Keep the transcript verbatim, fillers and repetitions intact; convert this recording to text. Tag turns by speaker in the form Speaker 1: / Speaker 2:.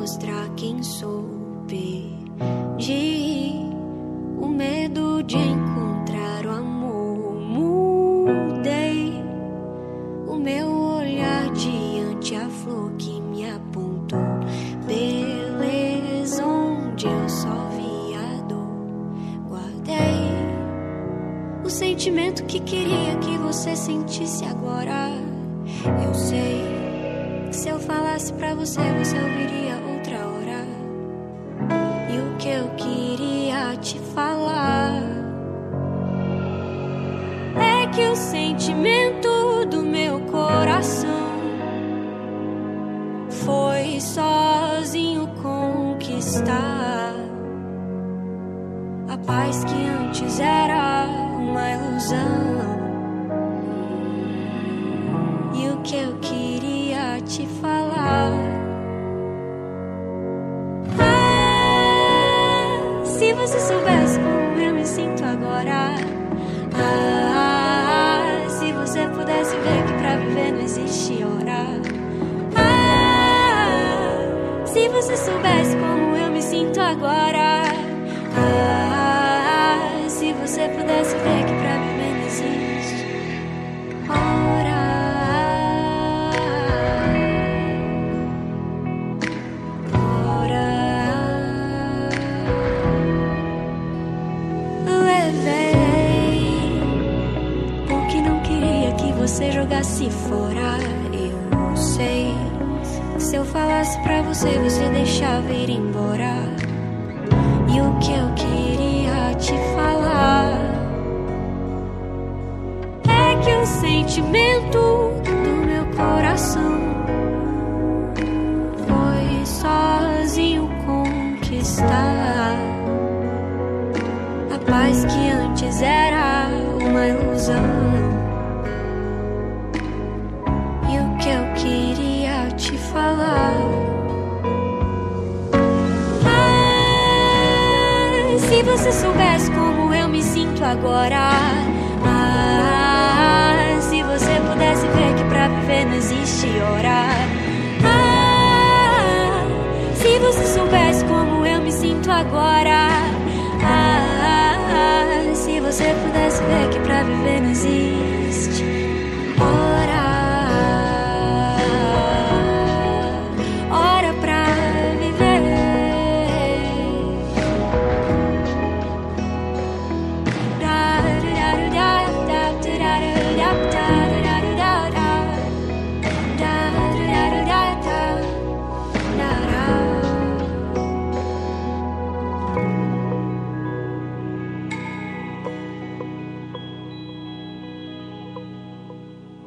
Speaker 1: mostrar quem sou. Perdi o medo de encontrar o amor. Mudei o meu olhar diante a flor que me apontou. Beleza onde eu só via dor. Guardei o sentimento que queria que você sentisse agora. Eu sei que se eu falasse pra você, você ouviria outra hora. E o que eu queria te falar é que o sentimento do meu coração foi sozinho conquistar a paz que antes era uma ilusão. E o que eu queria te falar, ah, se você soubesse como eu me sinto agora, ah, se você pudesse ver que pra viver não existe hora, ah, se você soubesse como eu me sinto agora, ah, se você pudesse ver que pra viver não existe hora. Você jogasse fora, eu sei. Se eu falasse pra você, você deixava ir embora. E o que eu queria te falar é que o sentimento do meu coração foi sozinho conquistar a paz que antes era uma ilusão. Falar, ah, se você soubesse como eu me sinto agora, ah, se você pudesse ver que pra viver não existe hora.